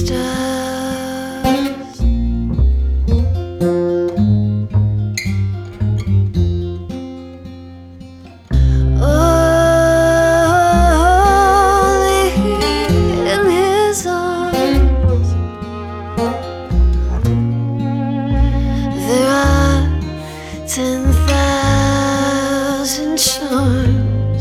stars. Only in his arms there are 10,000 charms.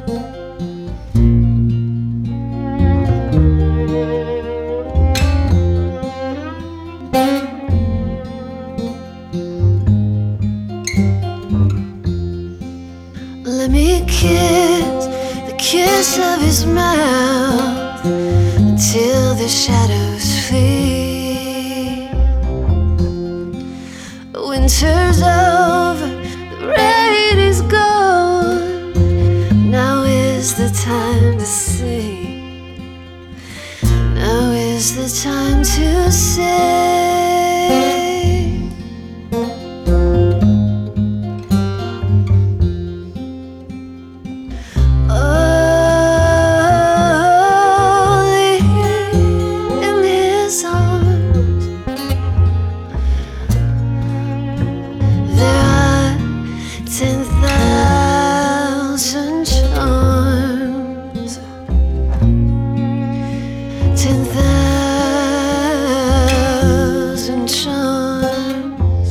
Let me kiss the kiss of his mouth until the shadows flee. Winter's over, the rain is gone. Now is the time to sing. Now is the time to sing. There are 10,000 charms. 10,000 charms.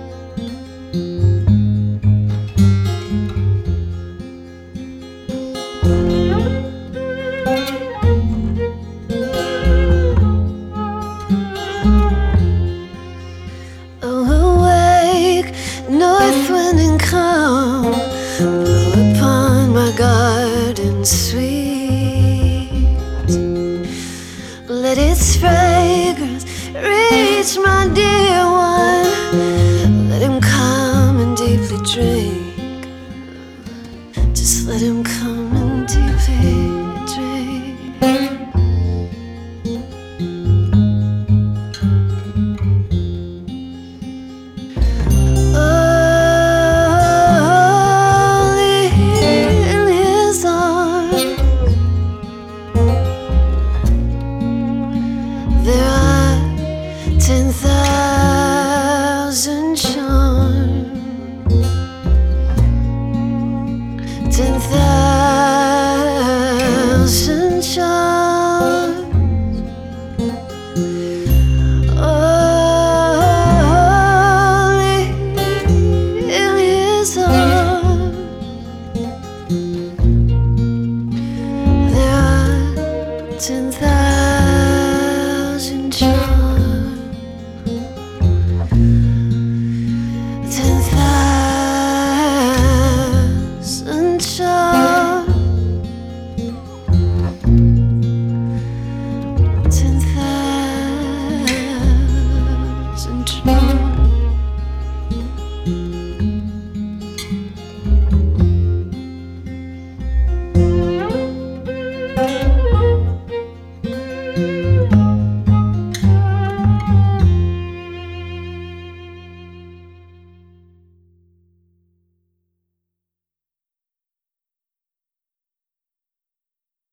North wind and calm blow upon my garden sweet. Let its fragrance reach my dear one. Let him come and deeply drink. Just let him come.